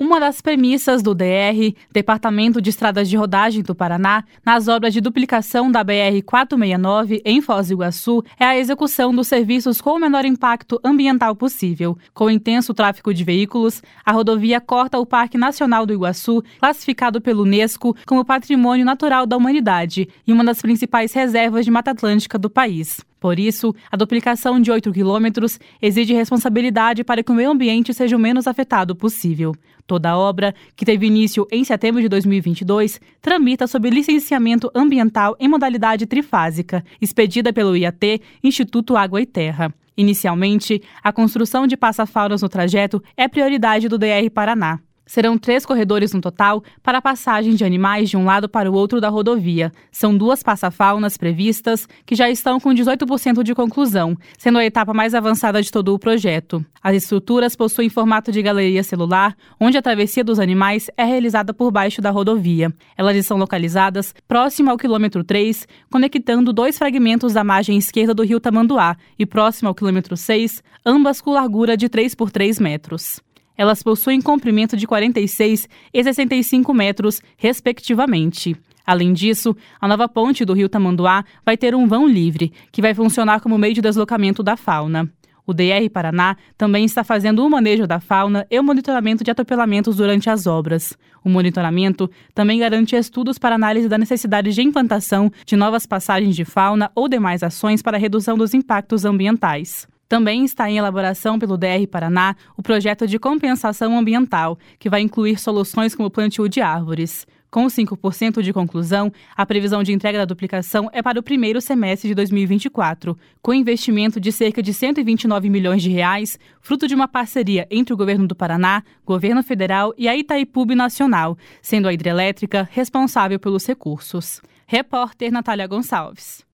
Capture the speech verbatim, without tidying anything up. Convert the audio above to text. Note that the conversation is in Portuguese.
Uma das premissas do D R, Departamento de Estradas de Rodagem do Paraná, nas obras de duplicação da B R quatrocentos e sessenta e nove em Foz do Iguaçu, é a execução dos serviços com o menor impacto ambiental possível. Com intenso tráfego de veículos, a rodovia corta o Parque Nacional do Iguaçu, classificado pela Unesco como Patrimônio Natural da Humanidade e uma das principais reservas de Mata Atlântica do país. Por isso, a duplicação de oito quilômetros exige responsabilidade para que o meio ambiente seja o menos afetado possível. Toda a obra, que teve início em setembro de dois mil e vinte e dois, tramita sob licenciamento ambiental em modalidade trifásica, expedida pelo I A T, Instituto Água e Terra. Inicialmente, a construção de passa-faunas no trajeto é prioridade do D R Paraná. Serão três corredores no total para a passagem de animais de um lado para o outro da rodovia. São duas passa-faunas previstas que já estão com dezoito por cento de conclusão, sendo a etapa mais avançada de todo o projeto. As estruturas possuem formato de galeria celular, onde a travessia dos animais é realizada por baixo da rodovia. Elas estão localizadas próximo ao quilômetro três, conectando dois fragmentos da margem esquerda do rio Tamanduá e próximo ao quilômetro seis, ambas com largura de três por três metros. Elas possuem comprimento de quarenta e seis e sessenta e cinco metros, respectivamente. Além disso, a nova ponte do rio Tamanduá vai ter um vão livre, que vai funcionar como meio de deslocamento da fauna. O D R Paraná também está fazendo o manejo da fauna e o monitoramento de atropelamentos durante as obras. O monitoramento também garante estudos para análise da necessidade de implantação de novas passagens de fauna ou demais ações para a redução dos impactos ambientais. Também está em elaboração pelo D R Paraná o projeto de compensação ambiental, que vai incluir soluções como o plantio de árvores. Com cinco por cento de conclusão, a previsão de entrega da duplicação é para o primeiro semestre de dois mil e vinte e quatro, com investimento de cerca de cento e vinte e nove milhões de reais, fruto de uma parceria entre o Governo do Paraná, Governo Federal e a Itaipu Nacional, sendo a hidrelétrica responsável pelos recursos. Repórter Natália Gonçalves.